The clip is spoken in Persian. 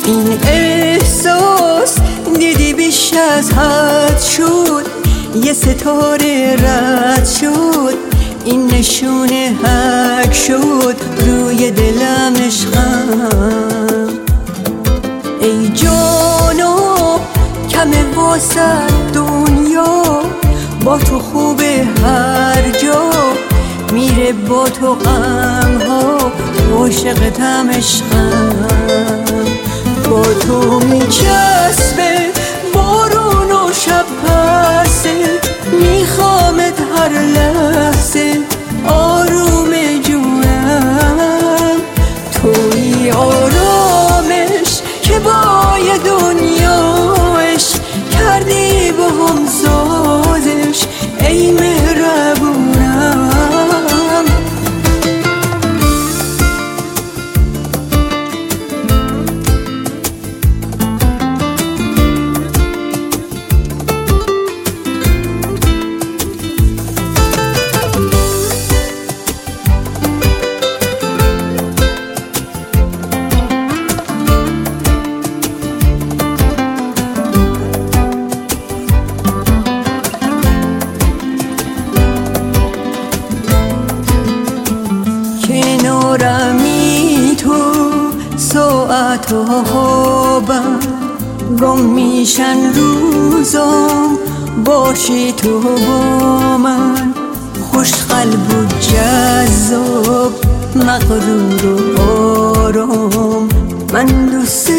این احساس دیدی بیش از حد شد، یه ستاره رد شد، این نشونه حک شد روی دلم عشقم. ای جانا کمه واسه دنیا، با تو خوبه هر جا، میره با تو غم ها، عاشقتم عشقم. با تو میچسبه بارون و شب پسه، میخوامت هر لحظه آروم جونم. توی آرامش که با یه دنیاش کردی با هم سازش، ای مهربونم. کنارمی تو ساعت و خوابم، گم میشن روزام، باشی تو با من، خوش قلب و جذاب، مغرور و آرام. من دوست